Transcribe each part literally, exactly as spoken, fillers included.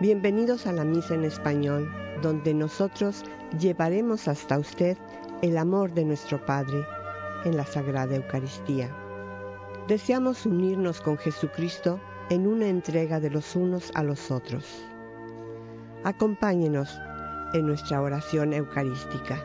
Bienvenidos a la Misa en Español, donde nosotros llevaremos hasta usted el amor de nuestro Padre en la Sagrada Eucaristía. Deseamos unirnos con Jesucristo en una entrega de los unos a los otros. Acompáñenos en nuestra oración eucarística.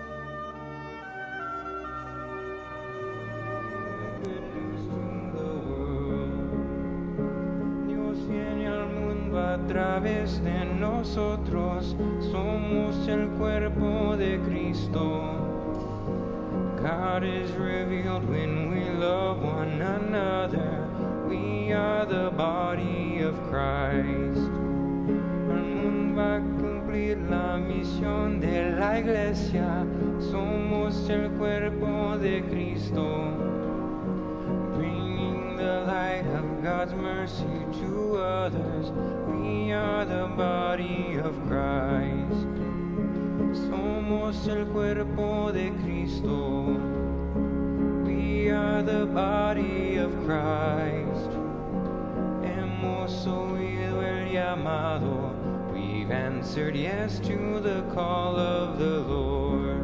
A través de nosotros somos el cuerpo de Cristo. God is revealed when we love one another. We are the body of Christ. El mundo va a cumplir la misión de la iglesia. Somos el cuerpo de Cristo. Bringing the light of God's mercy to others. We are the body of Christ. Somos el cuerpo de Cristo. We are the body of Christ. Hemos oído el llamado. We've answered yes to the call of the Lord.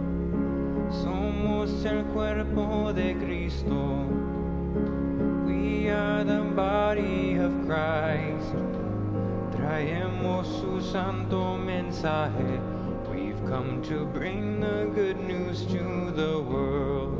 Somos el cuerpo de Cristo. We are the body of Christ. Traemos su santo mensaje. We've come to bring the good news to the world.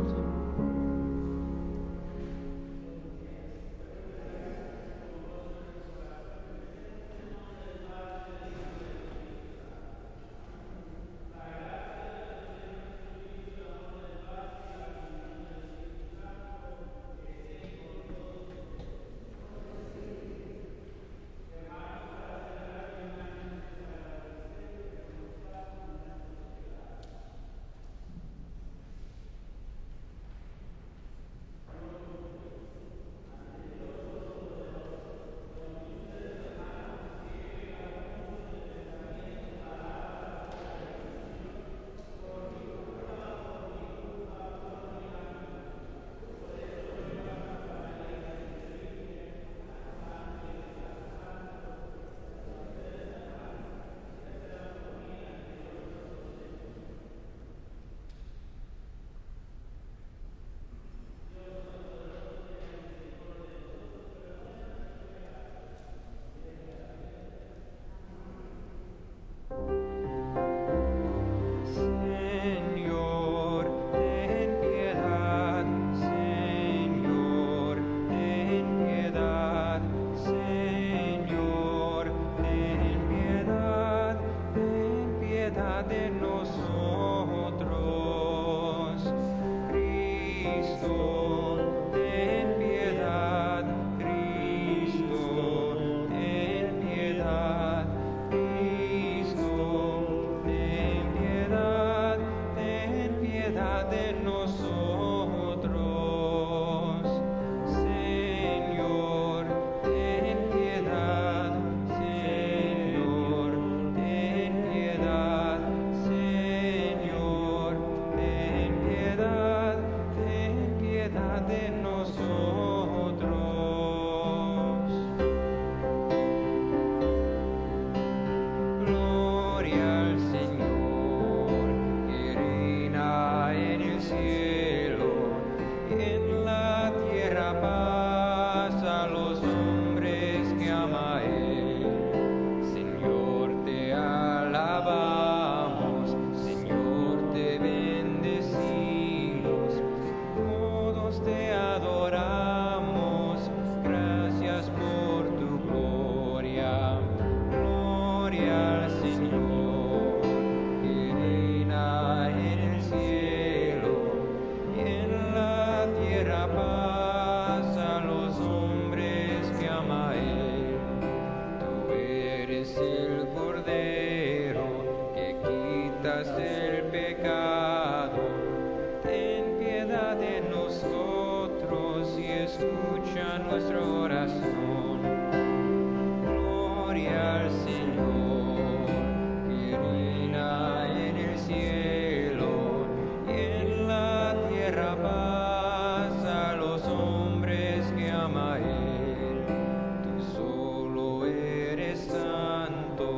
Santo,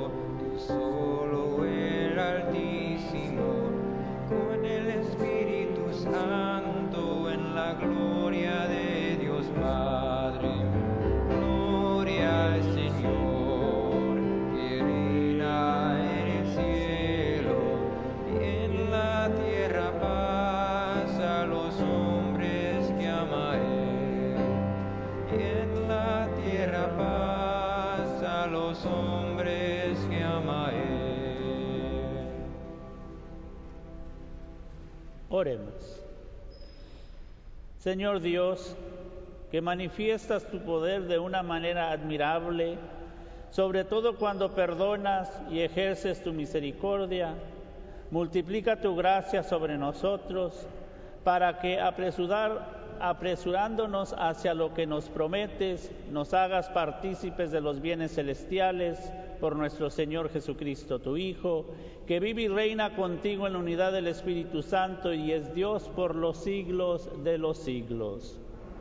los hombres que ama Él. Oremos. Señor Dios, que manifiestas tu poder de una manera admirable, sobre todo cuando perdonas y ejerces tu misericordia, multiplica tu gracia sobre nosotros, para que apresurar, apresurándonos hacia lo que nos prometes, nos hagas partícipes de los bienes celestiales, por nuestro Señor Jesucristo, tu Hijo, que vive y reina contigo en la unidad del Espíritu Santo y es Dios por los siglos de los siglos.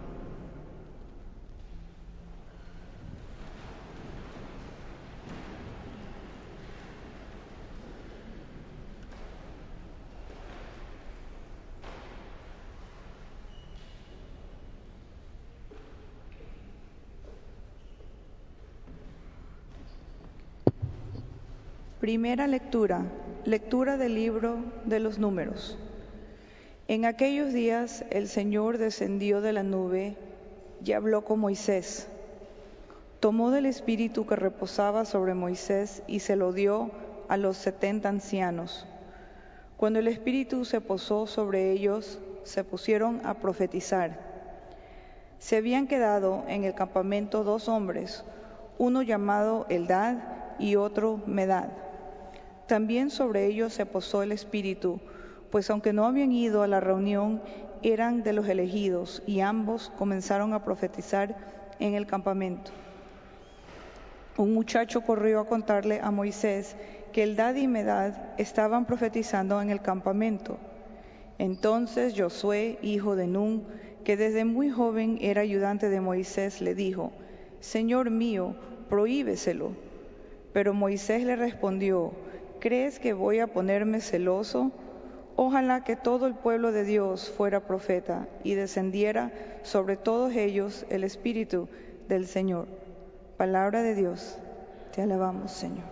Primera lectura, lectura del libro de los Números. En aquellos días el Señor descendió de la nube y habló con Moisés. Tomó del espíritu que reposaba sobre Moisés y se lo dio a los setenta ancianos. Cuando el espíritu se posó sobre ellos, se pusieron a profetizar. Se habían quedado en el campamento dos hombres, uno llamado Eldad y otro Medad. También sobre ellos se posó el Espíritu, pues aunque no habían ido a la reunión, eran de los elegidos, y ambos comenzaron a profetizar en el campamento. Un muchacho corrió a contarle a Moisés que Eldad y Medad estaban profetizando en el campamento. Entonces Josué, hijo de Nun, que desde muy joven era ayudante de Moisés, le dijo: «Señor mío, prohíbeselo». Pero Moisés le respondió: «¿Crees que voy a ponerme celoso? Ojalá que todo el pueblo de Dios fuera profeta y descendiera sobre todos ellos el Espíritu del Señor». Palabra de Dios, te alabamos, Señor.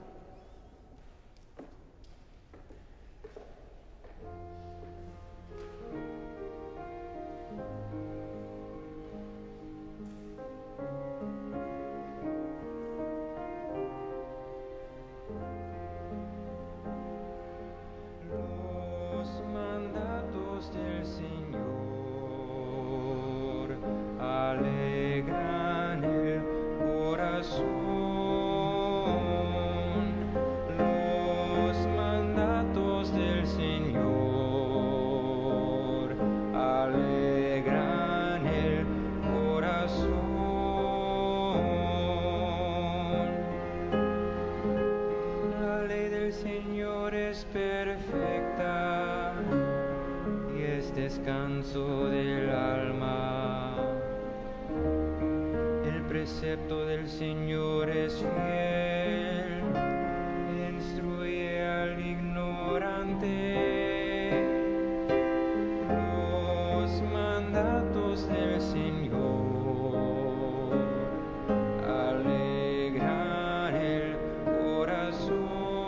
Del Señor alegran el corazón. Los mandatos del Señor alegran el corazón. La ley del Señor es perfecta, descanso del alma. El precepto del Señor es fiel, instruye al ignorante. Los mandatos del Señor alegran el corazón.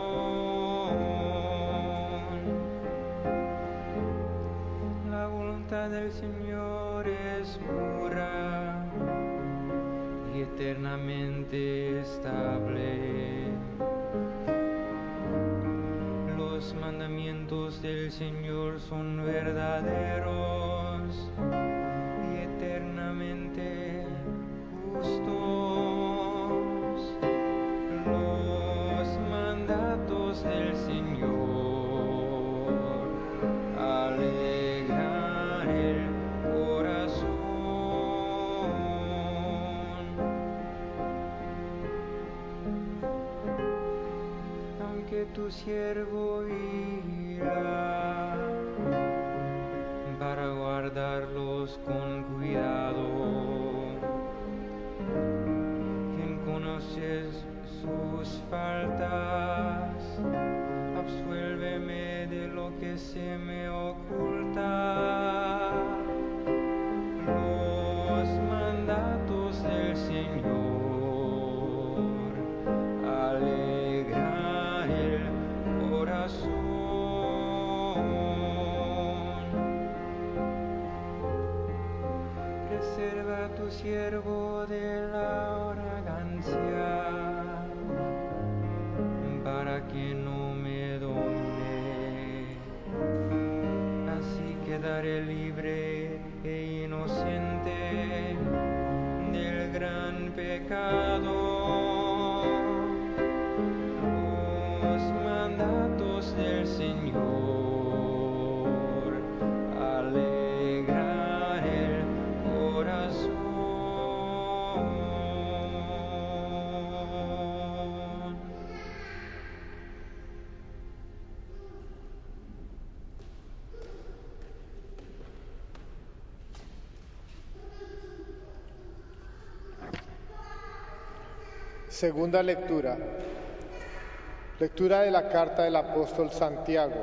Del Señor es pura y eternamente estable. Los mandamientos del Señor son verdaderos y eternamente justos. Los mandatos del Señor alegran el corazón. Aunque tu siervo irá para guardarlos con cuidado, quien conoces sus faltas, absuélveme de lo que se me oculta. Los mandatos del Señor alegran el corazón. Preserva a tu siervo de la arrogancia que no me domine. Así quedaré libre e inocente del gran pecado. Los mandatos del Señor alegran el corazón. Segunda lectura. Lectura de la carta del apóstol Santiago.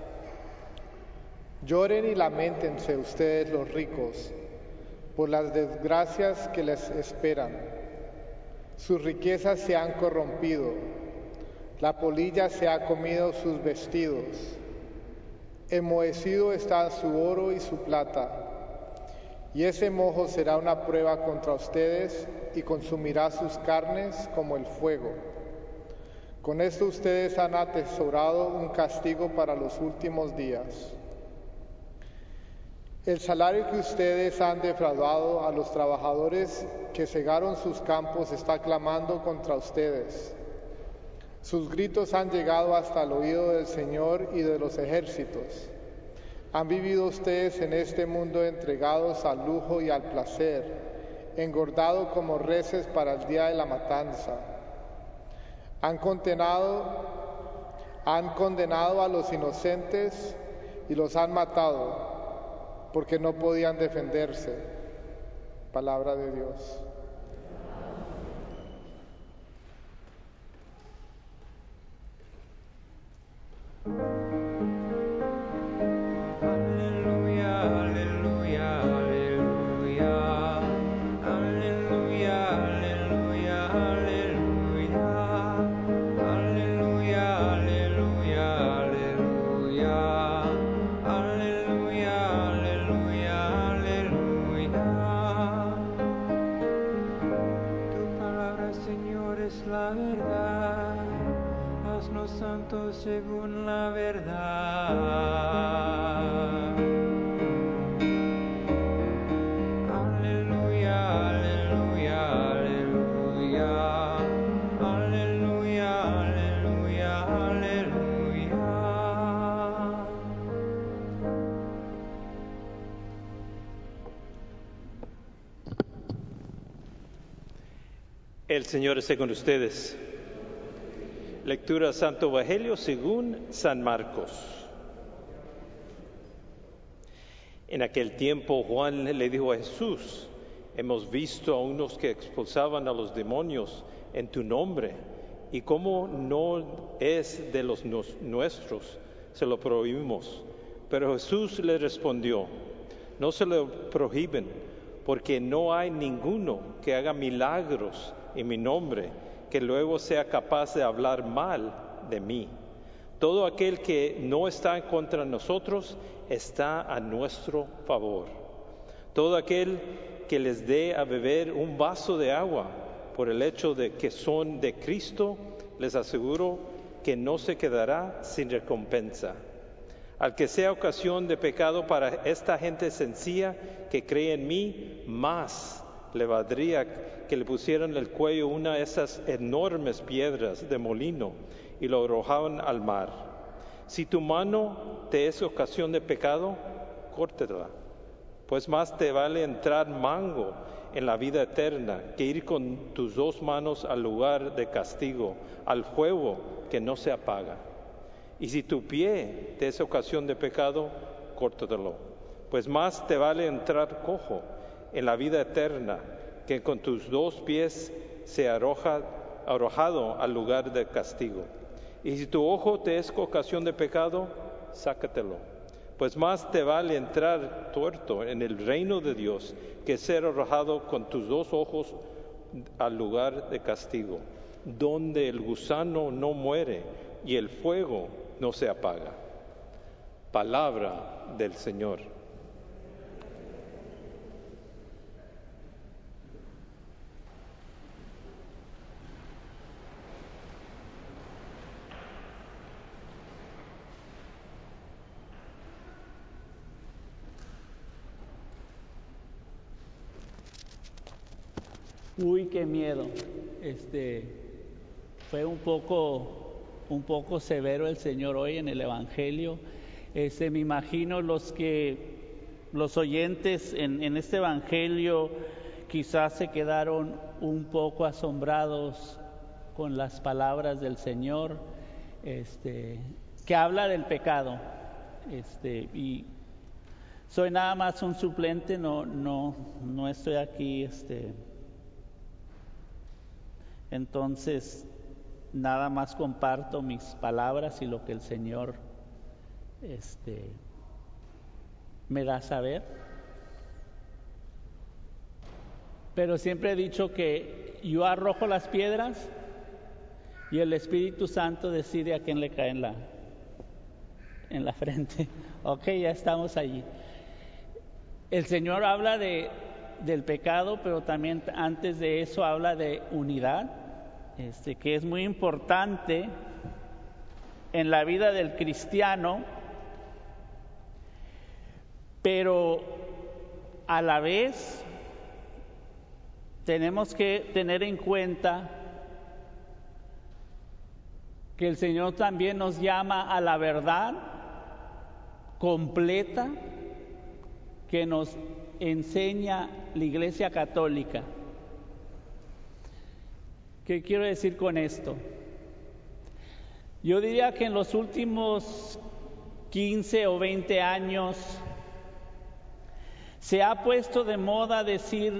Lloren y lamentense ustedes los ricos por las desgracias que les esperan. Sus riquezas se han corrompido, la polilla se ha comido sus vestidos. Enmohecido está su oro y su plata, y ese moho será una prueba contra ustedes y consumirá sus carnes como el fuego. Con esto ustedes han atesorado un castigo para los últimos días. El salario que ustedes han defraudado a los trabajadores que cegaron sus campos está clamando contra ustedes. Sus gritos han llegado hasta el oído del Señor y de los ejércitos. Han vivido ustedes en este mundo entregados al lujo y al placer, engordado como reses para el día de la matanza. Han condenado, han condenado a los inocentes y los han matado, porque no podían defenderse. Palabra de Dios. Según la verdad. Aleluya, aleluya, aleluya. Aleluya, aleluya, aleluya. El Señor esté con ustedes. Lectura Santo Evangelio según San Marcos. En aquel tiempo Juan le dijo a Jesús: hemos visto a unos que expulsaban a los demonios en tu nombre, y como no es de los nuestros, se lo prohibimos. Pero Jesús le respondió: no se lo prohíben, porque no hay ninguno que haga milagros en mi nombre que luego sea capaz de hablar mal de mí. Todo aquel que no está contra nosotros está a nuestro favor. Todo aquel que les dé a beber un vaso de agua por el hecho de que son de Cristo, les aseguro que no se quedará sin recompensa. Al que sea ocasión de pecado para esta gente sencilla que cree en mí, más le valdría que le pusieran en el cuello una de esas enormes piedras de molino y lo arrojaban al mar. Si tu mano te es ocasión de pecado, córtala, pues más te vale entrar mango en la vida eterna que ir con tus dos manos al lugar de castigo, al fuego que no se apaga. Y si tu pie te es ocasión de pecado, córtatelo, pues más te vale entrar cojo en la vida eterna que con tus dos pies se arroja, arrojado al lugar de castigo. Y si tu ojo te es ocasión de pecado, sácatelo, pues más te vale entrar tuerto en el reino de Dios que ser arrojado con tus dos ojos al lugar de castigo, donde el gusano no muere y el fuego no se apaga. Palabra del Señor. Uy, qué miedo. Este fue un poco, un poco severo el Señor hoy en el Evangelio. Este, me imagino los que, los oyentes en, en este Evangelio quizás se quedaron un poco asombrados con las palabras del Señor, este, que habla del pecado. Este, y soy nada más un suplente, no, no, no estoy aquí, este. Entonces, nada más comparto mis palabras y lo que el Señor este, me da a saber. Pero siempre he dicho que yo arrojo las piedras y el Espíritu Santo decide a quién le cae en la, en la frente. Ok, ya estamos allí. El Señor habla de, del pecado, pero también antes de eso habla de unidad, este, que es muy importante en la vida del cristiano, pero a la vez tenemos que tener en cuenta que el Señor también nos llama a la verdad completa que nos enseña la Iglesia Católica. ¿Qué quiero decir con esto? Yo diría que en los últimos quince o veinte años se ha puesto de moda decir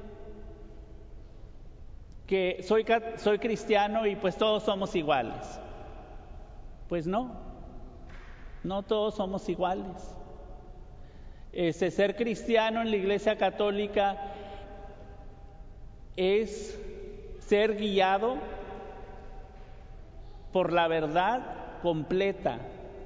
que soy, soy cristiano y pues todos somos iguales. Pues no, no todos somos iguales. Ese ser cristiano en la Iglesia Católica es ser guiado por la verdad completa.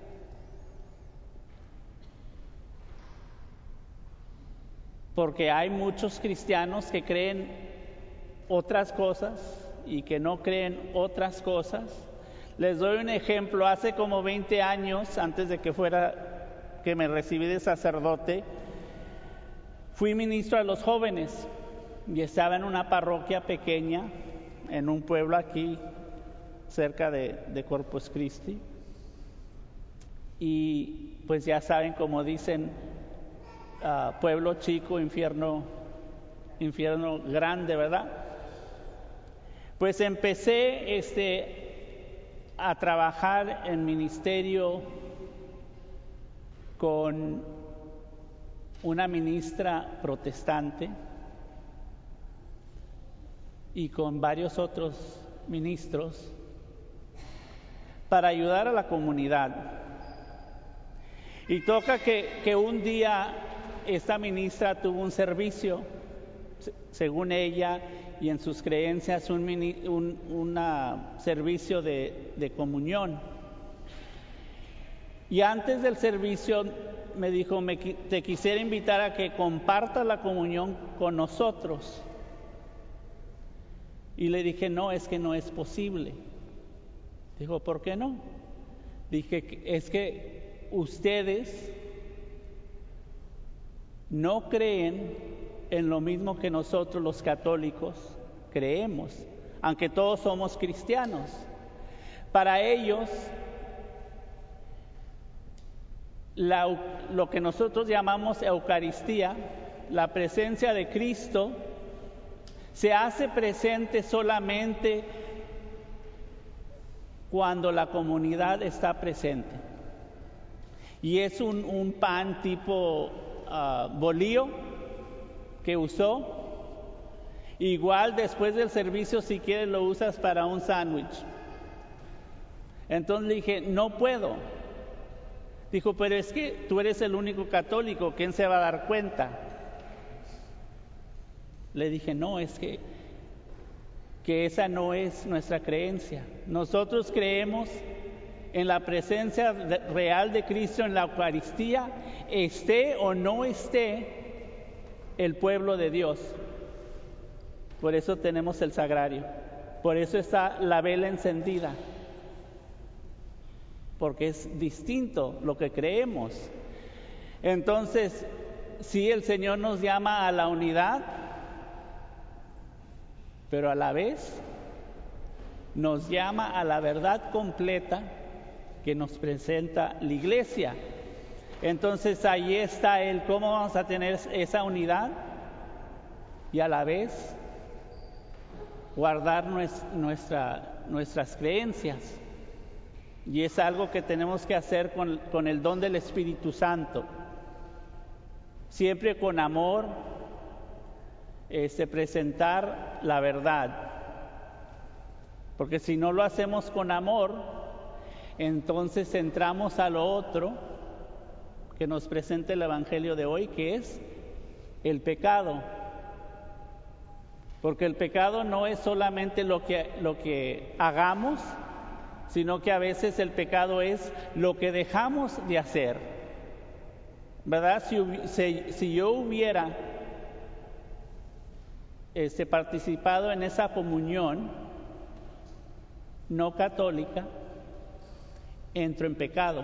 Porque hay muchos cristianos que creen otras cosas y que no creen otras cosas. Les doy un ejemplo. Hace como veinte años, antes de que fuera, que me recibí de sacerdote, fui ministro a los jóvenes y estaba en una parroquia pequeña, en un pueblo aquí, cerca de, de Corpus Christi. Y pues ya saben, como dicen, uh, pueblo chico, infierno, infierno grande, ¿verdad? Pues empecé este, a trabajar en ministerio con una ministra protestante y con varios otros ministros para ayudar a la comunidad. Y toca que, que un día esta ministra tuvo un servicio, según ella y en sus creencias, un, mini, un una servicio de, de comunión. Y antes del servicio me dijo, me, te quisiera invitar a que compartas la comunión con nosotros. Y le dije, no, es que no es posible. Dijo, ¿por qué no? Dije, es que ustedes no creen en lo mismo que nosotros los católicos creemos, aunque todos somos cristianos. Para ellos, la, lo que nosotros llamamos Eucaristía, la presencia de Cristo, se hace presente solamente cuando la comunidad está presente. Y es un, un pan tipo uh, bolillo que usó. Igual después del servicio, si quieres, lo usas para un sándwich. Entonces le dije, no puedo. Dijo, pero es que tú eres el único católico, ¿quién se va a dar cuenta? Le dije, no, es que, que esa no es nuestra creencia. Nosotros creemos en la presencia de, real de Cristo en la Eucaristía, esté o no esté el pueblo de Dios. Por eso tenemos el sagrario, por eso está la vela encendida, porque es distinto lo que creemos. Entonces, si el Señor nos llama a la unidad, pero a la vez nos llama a la verdad completa que nos presenta la iglesia. Entonces ahí está el cómo vamos a tener esa unidad y a la vez guardar nuestra, nuestras creencias. Y es algo que tenemos que hacer con, con el don del Espíritu Santo. Siempre con amor, este, presentar la verdad. Porque si no lo hacemos con amor, entonces entramos a lo otro que nos presenta el Evangelio de hoy, que es el pecado. Porque el pecado no es solamente lo que, lo que hagamos, sino que a veces el pecado es lo que dejamos de hacer. ¿Verdad? Si, si, si yo hubiera este, participado en esa comunión no católica, entro en pecado.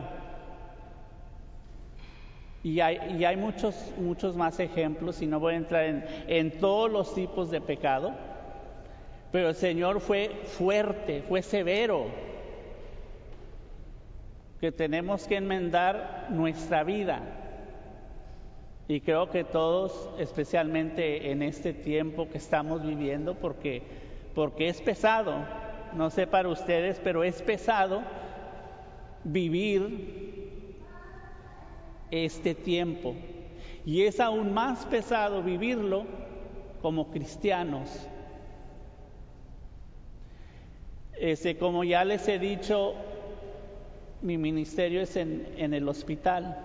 Y hay, y hay muchos, muchos más ejemplos, y no voy a entrar en, en todos los tipos de pecado, pero el Señor fue fuerte, fue severo, que tenemos que enmendar nuestra vida. Y creo que todos, especialmente en este tiempo que estamos viviendo, porque, porque es pesado, no sé para ustedes, pero es pesado vivir este tiempo, y es aún más pesado vivirlo como cristianos. Este, como ya les he dicho, mi ministerio es en, en el hospital,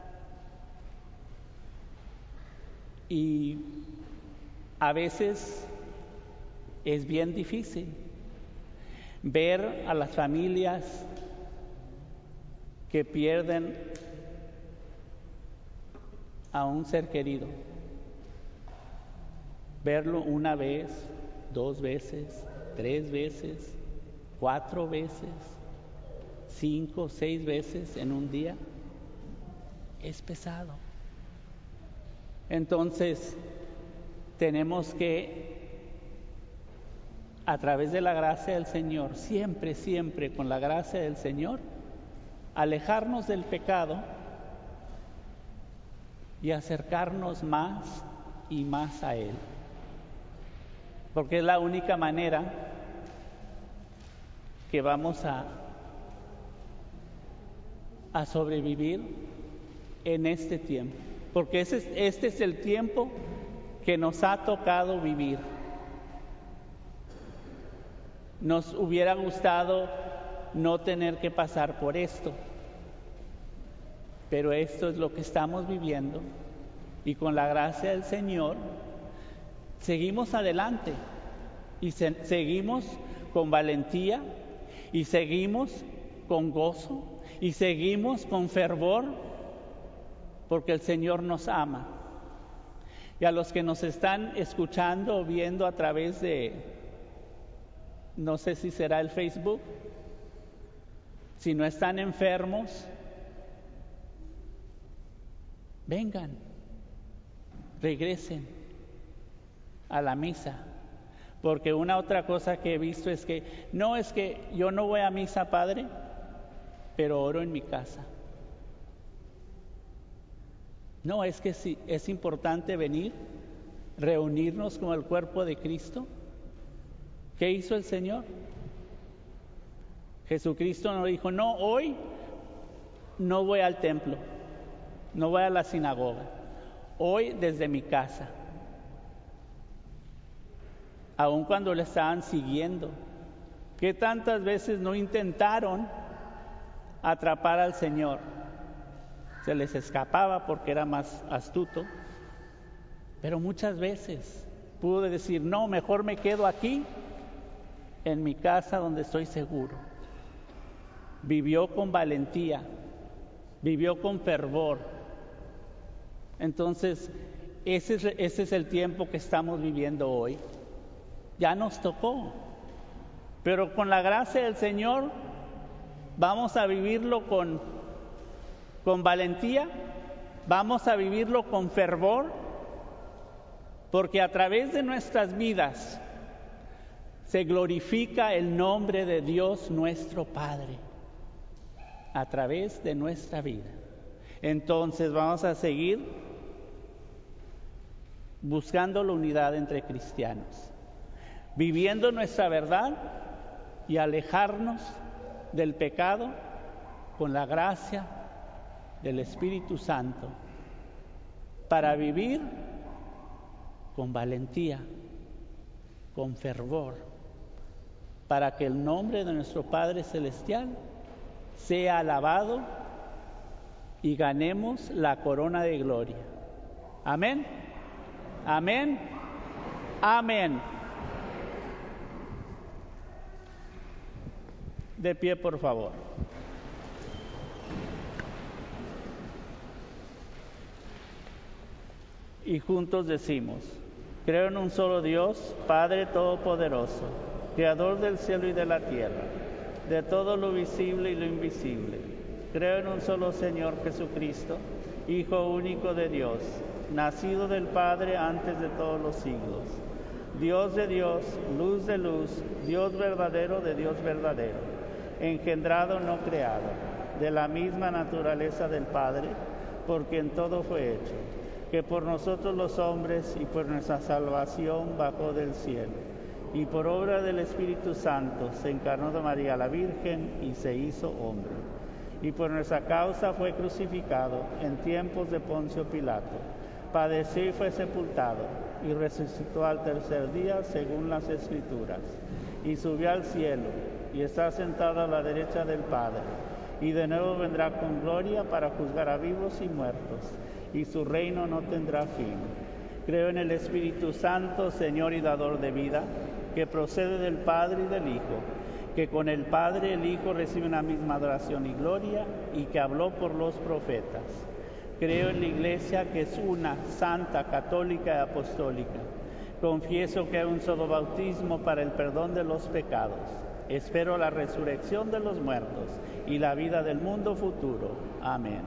y a veces es bien difícil ver a las familias que pierden a un ser querido, verlo una vez, dos veces, tres veces, cuatro veces, cinco, seis veces en un día, es pesado. Entonces, tenemos que, a través de la gracia del Señor, siempre, siempre con la gracia del Señor, alejarnos del pecado y acercarnos más y más a Él, porque es la única manera que vamos a, a sobrevivir en este tiempo, porque ese es, este es el tiempo que nos ha tocado vivir. Nos hubiera gustado no tener que pasar por esto, pero esto es lo que estamos viviendo, y con la gracia del Señor seguimos adelante, y se, seguimos con valentía, y seguimos con gozo, y seguimos con fervor, porque el Señor nos ama. Y a los que nos están escuchando o viendo a través de, no sé si será el Facebook, si no están enfermos, vengan, regresen a la misa, porque una otra cosa que he visto es que, no es que yo no voy a misa, padre, pero oro en mi casa. No, es que sí, es importante venir, reunirnos con el cuerpo de Cristo. ¿Qué hizo el Señor? Jesucristo nos dijo, no, hoy no voy al templo, no voy a la sinagoga, hoy desde mi casa. Aun cuando le estaban siguiendo, ¿qué tantas veces no intentaron atrapar al Señor? Se les escapaba porque era más astuto, pero muchas veces pudo decir, no, mejor me quedo aquí, en mi casa donde estoy seguro. Vivió con valentía, vivió con fervor. Entonces, ese es, ese es el tiempo que estamos viviendo hoy. Ya nos tocó, pero con la gracia del Señor vamos a vivirlo con, con valentía, vamos a vivirlo con fervor, porque a través de nuestras vidas se glorifica el nombre de Dios nuestro Padre a través de nuestra vida. Entonces vamos a seguir buscando la unidad entre cristianos, viviendo nuestra verdad y alejarnos del pecado con la gracia del Espíritu Santo para vivir con valentía, con fervor, para que el nombre de nuestro Padre Celestial sea alabado y ganemos la corona de gloria. Amén. Amén. Amén. De pie, por favor. Y juntos decimos: creo en un solo Dios, Padre Todopoderoso, Creador del cielo y de la tierra, de todo lo visible y lo invisible. Creo en un solo Señor Jesucristo, Hijo único de Dios, nacido del Padre antes de todos los siglos, Dios de Dios, luz de luz, Dios verdadero de Dios verdadero, engendrado no creado, de la misma naturaleza del Padre, por quien todo fue hecho, que por nosotros los hombres y por nuestra salvación bajó del cielo, y por obra del Espíritu Santo se encarnó de María la Virgen y se hizo hombre, y por nuestra causa fue crucificado en tiempos de Poncio Pilato, padeció y fue sepultado, y resucitó al tercer día según las Escrituras, y subió al cielo, y está sentado a la derecha del Padre, y de nuevo vendrá con gloria para juzgar a vivos y muertos, y su reino no tendrá fin. Creo en el Espíritu Santo, Señor y dador de vida, que procede del Padre y del Hijo, que con el Padre el Hijo recibe una misma adoración y gloria, y que habló por los profetas. Creo en la Iglesia, que es una, santa, católica y apostólica. Confieso que hay un solo bautismo para el perdón de los pecados. Espero la resurrección de los muertos y la vida del mundo futuro. Amén.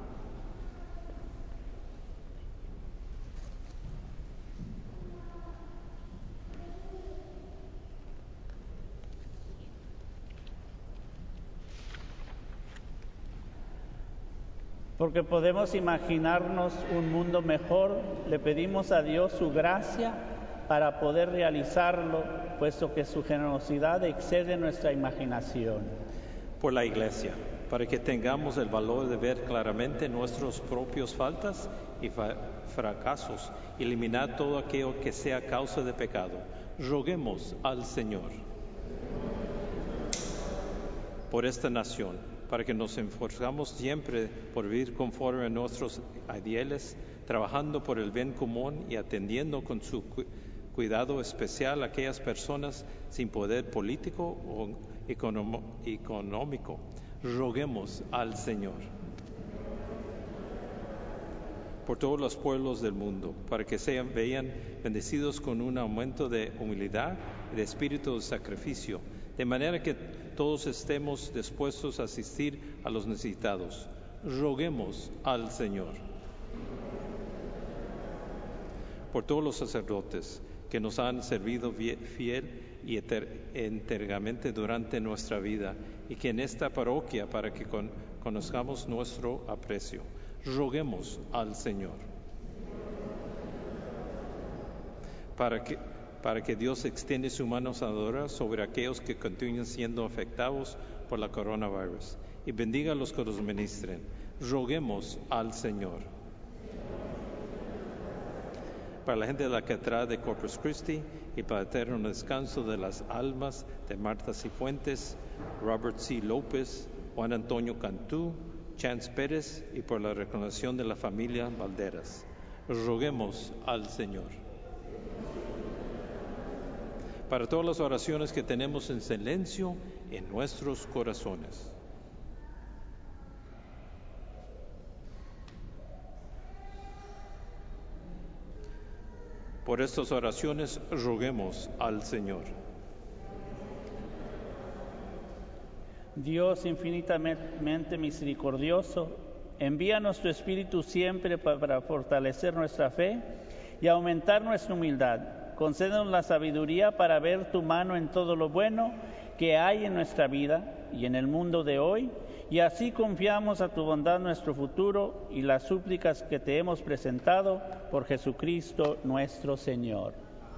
Porque podemos imaginarnos un mundo mejor, le pedimos a Dios su gracia para poder realizarlo, puesto que su generosidad excede nuestra imaginación. Por la Iglesia, para que tengamos el valor de ver claramente nuestras propias faltas y fa- fracasos, eliminar todo aquello que sea causa de pecado. Roguemos al Señor. Por esta nación, para que nos esforzamos siempre por vivir conforme a nuestros ideales, trabajando por el bien común y atendiendo con su cu- cuidado especial a aquellas personas sin poder político o econom- económico. Roguemos al Señor. Por todos los pueblos del mundo, para que sean vean bendecidos con un aumento de humildad y de espíritu de sacrificio, de manera que todos estemos dispuestos a asistir a los necesitados. Roguemos al Señor. Por todos los sacerdotes que nos han servido fiel y íntegramente durante nuestra vida, y que en esta parroquia, para que con, conozcamos nuestro aprecio, roguemos al Señor. Para que para que Dios extienda su mano sanadora sobre aquellos que continúen siendo afectados por la coronavirus y bendiga a los que los ministren. Roguemos al Señor. Para la gente de la Catedral de Corpus Christi y para el eterno descanso de las almas de Marta Cifuentes, Robert C. López, Juan Antonio Cantú, Chance Pérez y por la reconciliación de la familia Valderas. Roguemos al Señor. Para todas las oraciones que tenemos en silencio en nuestros corazones. Por estas oraciones roguemos al Señor. Dios infinitamente misericordioso, envíanos tu Espíritu siempre para fortalecer nuestra fe y aumentar nuestra humildad, concédenos la sabiduría para ver tu mano en todo lo bueno que hay en nuestra vida y en el mundo de hoy, y así confiamos a tu bondad nuestro futuro y las súplicas que te hemos presentado por Jesucristo nuestro Señor.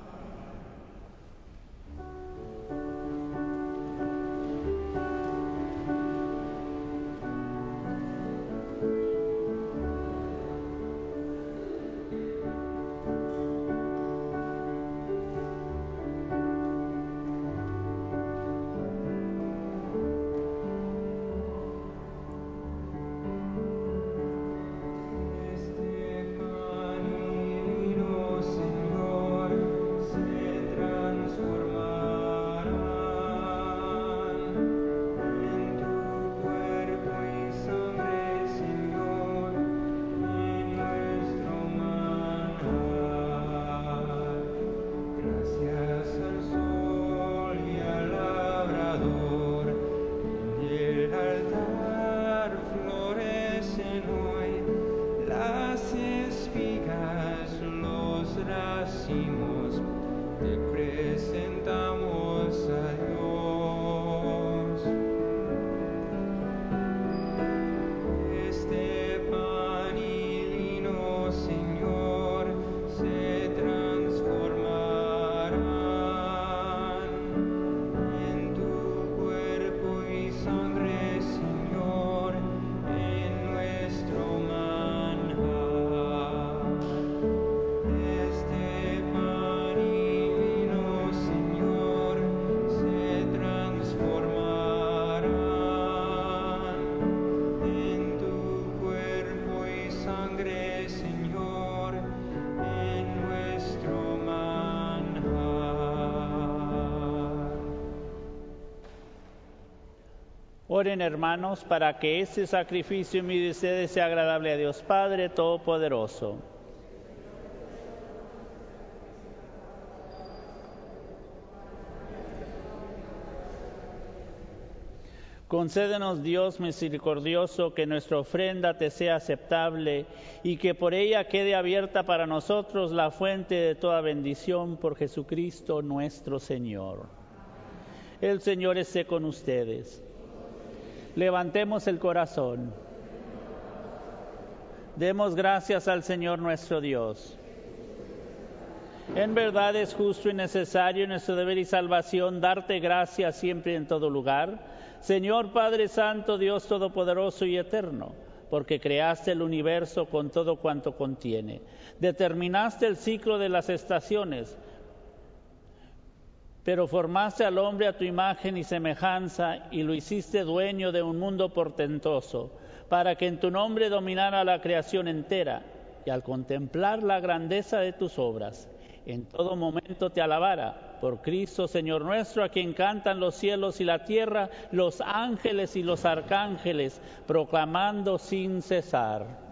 Oren, hermanos, para que este sacrificio mío y de ustedes sea agradable a Dios Padre Todopoderoso. Concédenos, Dios misericordioso, que nuestra ofrenda te sea aceptable y que por ella quede abierta para nosotros la fuente de toda bendición por Jesucristo nuestro Señor. El Señor esté con ustedes. Levantemos el corazón. Demos gracias al Señor nuestro Dios. En verdad es justo y necesario, nuestro deber y salvación, darte gracias siempre y en todo lugar, Señor Padre Santo, Dios Todopoderoso y Eterno, porque creaste el universo con todo cuanto contiene. Determinaste el ciclo de las estaciones, pero formaste al hombre a tu imagen y semejanza y lo hiciste dueño de un mundo portentoso, para que en tu nombre dominara la creación entera y al contemplar la grandeza de tus obras, en todo momento te alabara. Por Cristo, Señor nuestro, a quien cantan los cielos y la tierra, los ángeles y los arcángeles, proclamando sin cesar.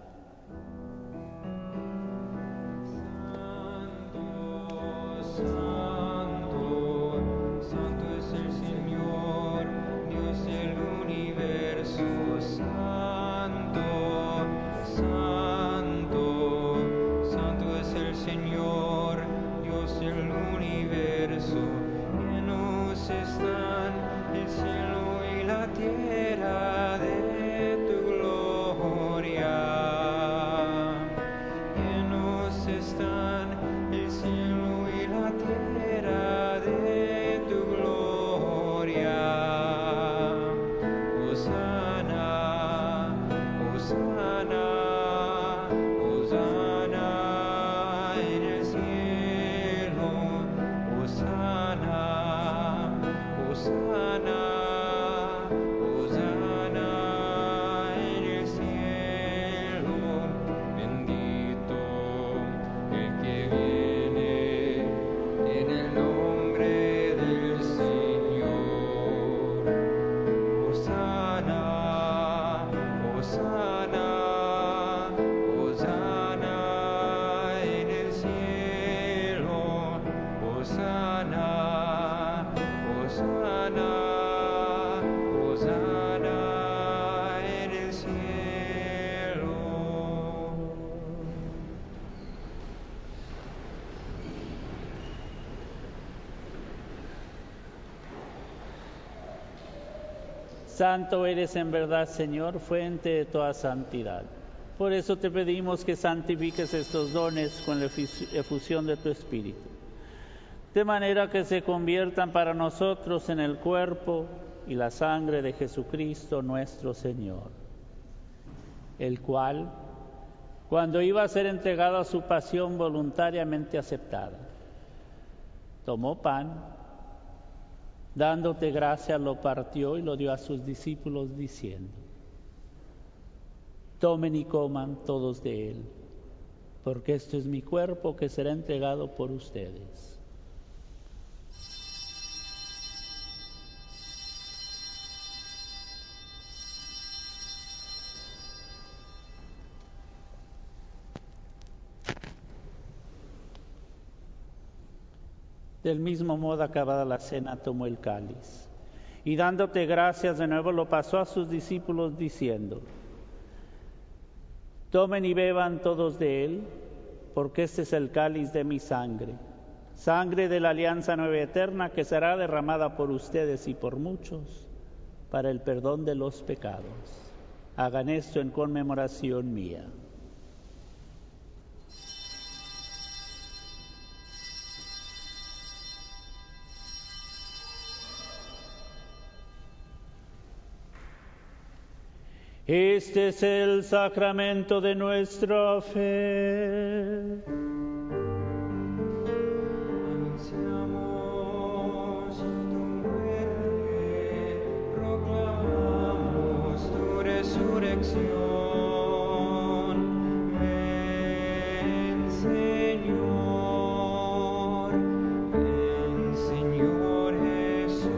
Hosanna, Hosanna. Santo eres en verdad, Señor, fuente de toda santidad. Por eso te pedimos que santifiques estos dones con la efusión de tu Espíritu, de manera que se conviertan para nosotros en el cuerpo y la sangre de Jesucristo nuestro Señor, el cual, cuando iba a ser entregado a su pasión voluntariamente aceptada, tomó pan, dándote gracia, lo partió y lo dio a sus discípulos diciendo: tomen y coman todos de él, porque esto es mi cuerpo que será entregado por ustedes. Del mismo modo, acabada la cena, tomó el cáliz y dándote gracias de nuevo lo pasó a sus discípulos diciendo: tomen y beban todos de él, porque este es el cáliz de mi sangre, sangre de la alianza nueva y eterna, que será derramada por ustedes y por muchos para el perdón de los pecados. Hagan esto en conmemoración mía. Este es el sacramento de nuestra fe. Anunciamos tu muerte, proclamamos tu resurrección. Ven, Señor, ven, Señor Jesús.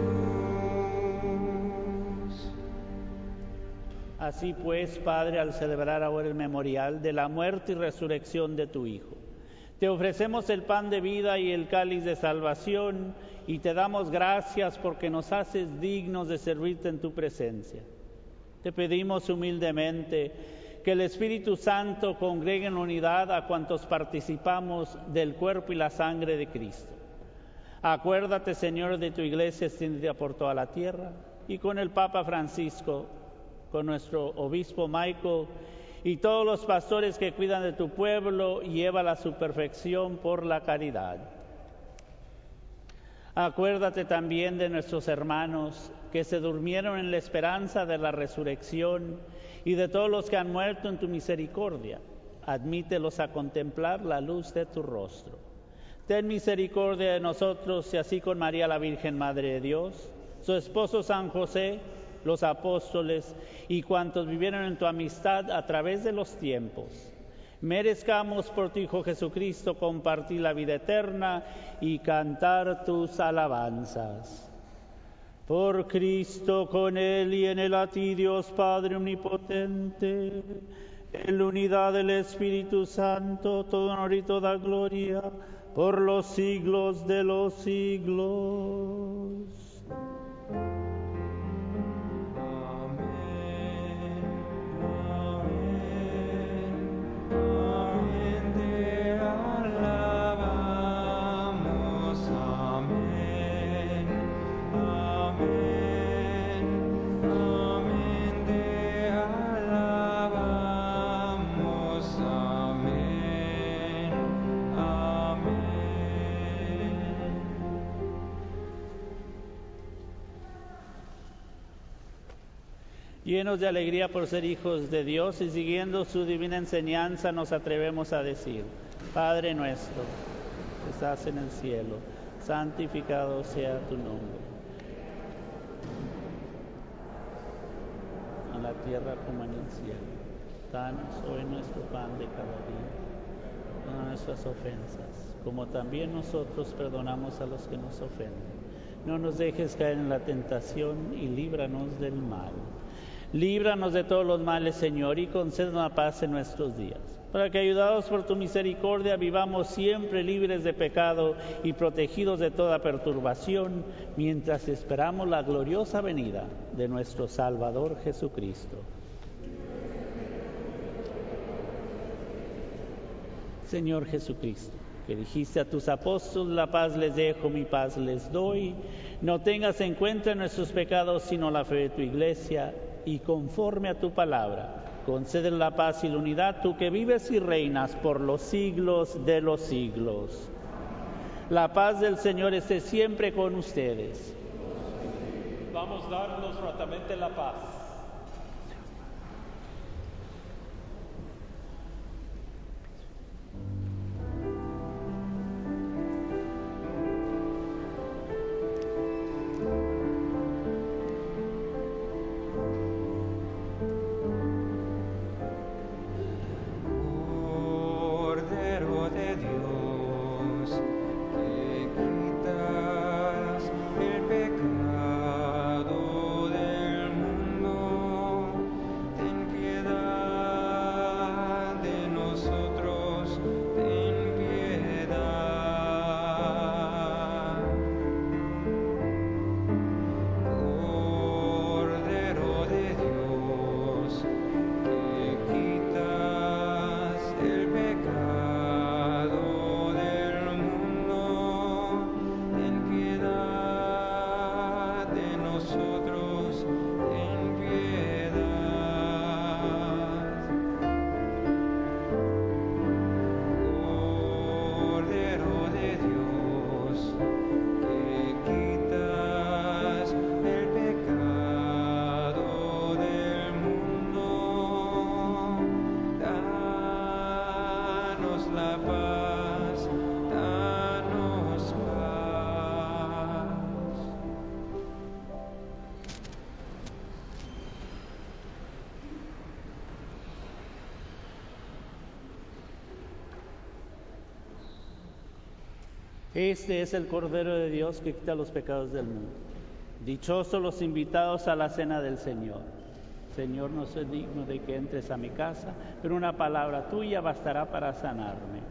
Así pues, Padre, al celebrar ahora el memorial de la muerte y resurrección de tu Hijo, te ofrecemos el pan de vida y el cáliz de salvación, y te damos gracias porque nos haces dignos de servirte en tu presencia. Te pedimos humildemente que el Espíritu Santo congregue en unidad a cuantos participamos del cuerpo y la sangre de Cristo. Acuérdate, Señor, de tu iglesia extendida por toda la tierra, y con el Papa Francisco, con nuestro obispo Michael y todos los pastores que cuidan de tu pueblo, llévala a su perfección por la caridad. Acuérdate también de nuestros hermanos que se durmieron en la esperanza de la resurrección y de todos los que han muerto en tu misericordia. Admítelos a contemplar la luz de tu rostro. Ten misericordia de nosotros y así con María la Virgen Madre de Dios, su esposo San José, los apóstoles y cuantos vivieron en tu amistad a través de los tiempos, merezcamos por tu Hijo Jesucristo compartir la vida eterna y cantar tus alabanzas. Por Cristo, con Él y en Él a ti, Dios Padre omnipotente, en la unidad del Espíritu Santo, todo honor y toda gloria, por los siglos de los siglos. Llenos de alegría por ser hijos de Dios y siguiendo su divina enseñanza, nos atrevemos a decir: Padre nuestro, que estás en el cielo, santificado sea tu nombre. En la tierra como en el cielo. Danos hoy nuestro pan de cada día. Perdona nuestras ofensas, como también nosotros perdonamos a los que nos ofenden. No nos dejes caer en la tentación y líbranos del mal. Líbranos de todos los males, Señor, y concédenos la paz en nuestros días, para que, ayudados por tu misericordia, vivamos siempre libres de pecado y protegidos de toda perturbación, mientras esperamos la gloriosa venida de nuestro Salvador Jesucristo. Señor Jesucristo, que dijiste a tus apóstoles, la paz les dejo, mi paz les doy. No tengas en cuenta nuestros pecados, sino la fe de tu iglesia, y conforme a tu palabra, concede la paz y la unidad, tú que vives y reinas por los siglos de los siglos. La paz del Señor esté siempre con ustedes. Vamos a darnos ratamente la paz. Cordero de Dios, que quitas el pecado del mundo, ten piedad de nosotros, ten piedad. Cordero de Dios, que quitas el pecado del mundo, ten piedad de nosotros, ten piedad. Cordero de Dios, que quitas el pecado del mundo, danos la paz, danos paz. Este es el Cordero de Dios que quita los pecados del mundo. Dichosos los invitados a la cena del Señor. Señor, no soy digno de que entres a mi casa, pero una palabra tuya bastará para sanarme.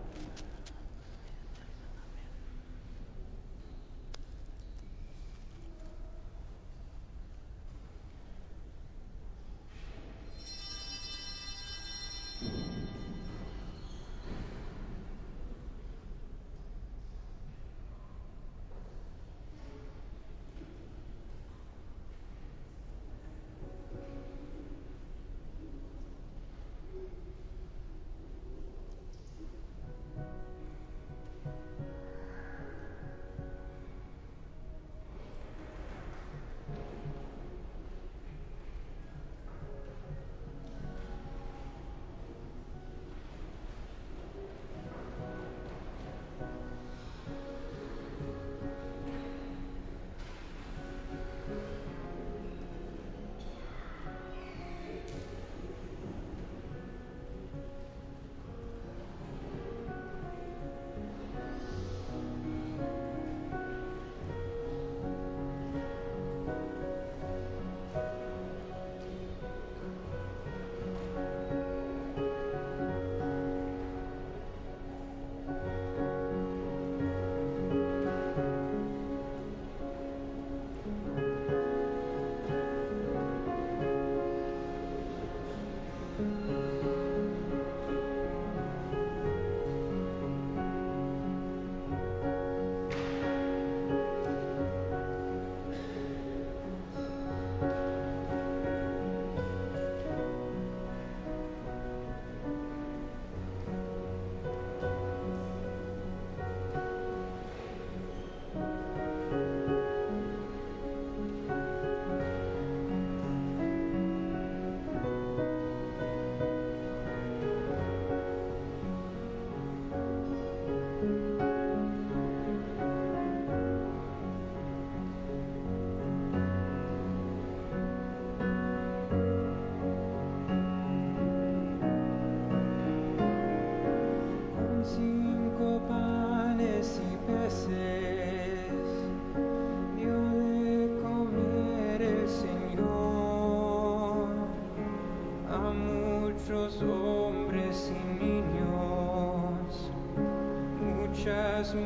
muchas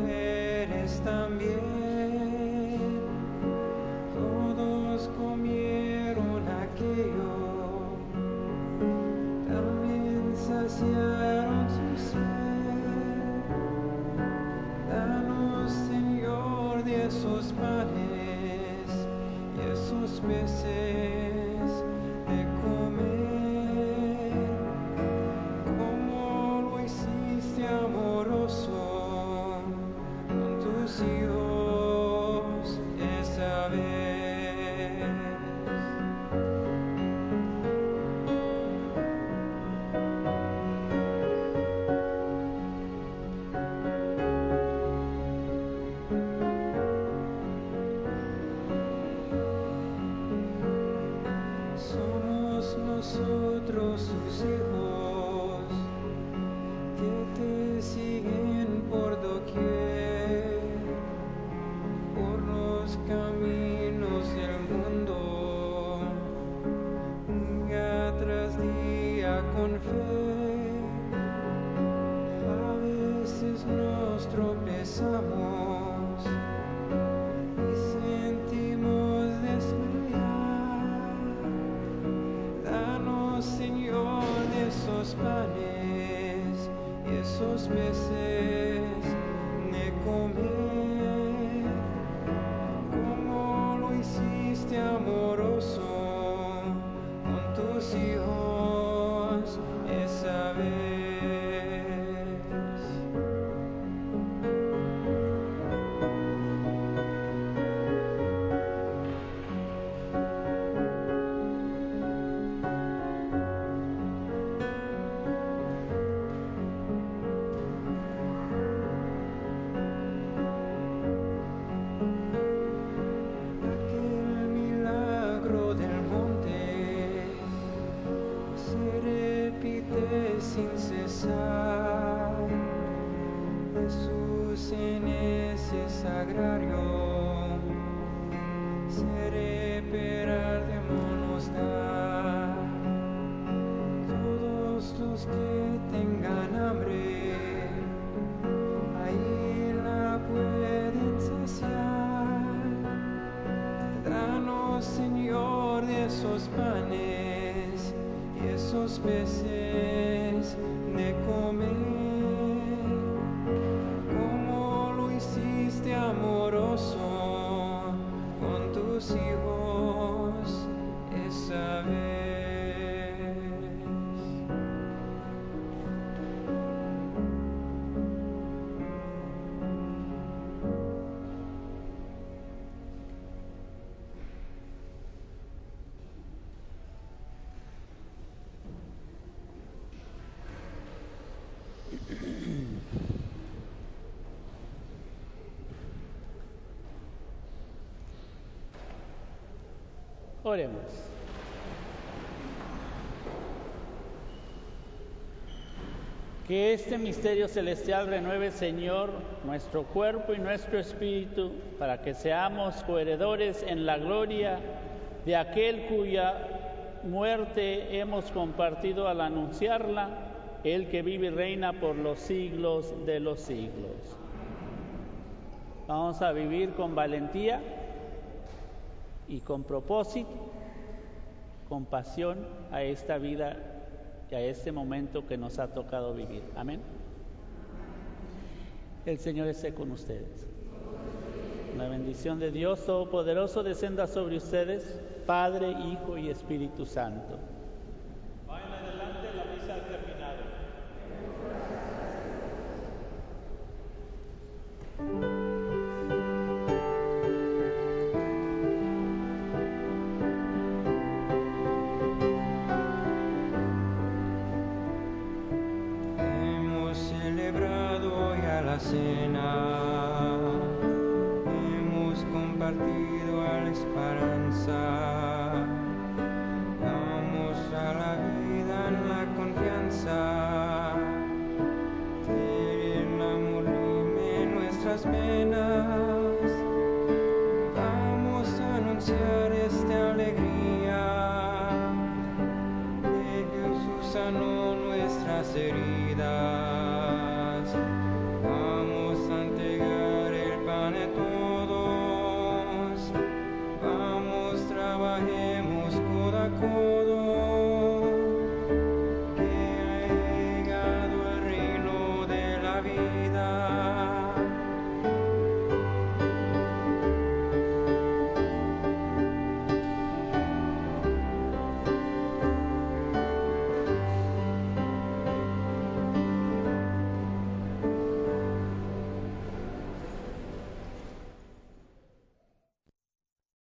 mujeres también. Todos comieron aquello, también saciaron su sed. panes y esos peces de comer, como lo hiciste amoroso con tus hijos esa vez. Somos nosotros sus hijos que te siguen por doquier, por los caminos del mundo, día tras día con fe. A veces nos tropezamos y sentimos desmayar. Danos, Señor, de esos panes y esos peces de comer, como lo hiciste amoroso con tus hijos esa vez. Aquel milagro del monte se repite sin cesar. Jesús en ese sagrario será de manos dar. Todos los que tengan hambre ahí la pueden saciar. Danos, Señor, de esos panes y esos peces de comer, como lo hiciste amoroso con tus hijos esa vez. Oremos. Que este misterio celestial renueve, Señor, nuestro cuerpo y nuestro espíritu, para que seamos coheredores en la gloria de aquel cuya muerte hemos compartido al anunciarla, el que vive y reina por los siglos de los siglos. Vamos a vivir con valentía y con propósito, con pasión a esta vida y a este momento que nos ha tocado vivir. Amén. El Señor esté con ustedes. La bendición de Dios Todopoderoso descienda sobre ustedes, Padre, Hijo y Espíritu Santo. Vayan adelante, la misa ha terminado. Hemos celebrado ya la cena, hemos compartido a la esperanza, vamos a la vida en la confianza, que el amor rime nuestras penas, vamos a anunciar esta alegría, de Jesús sanó nuestras heridas.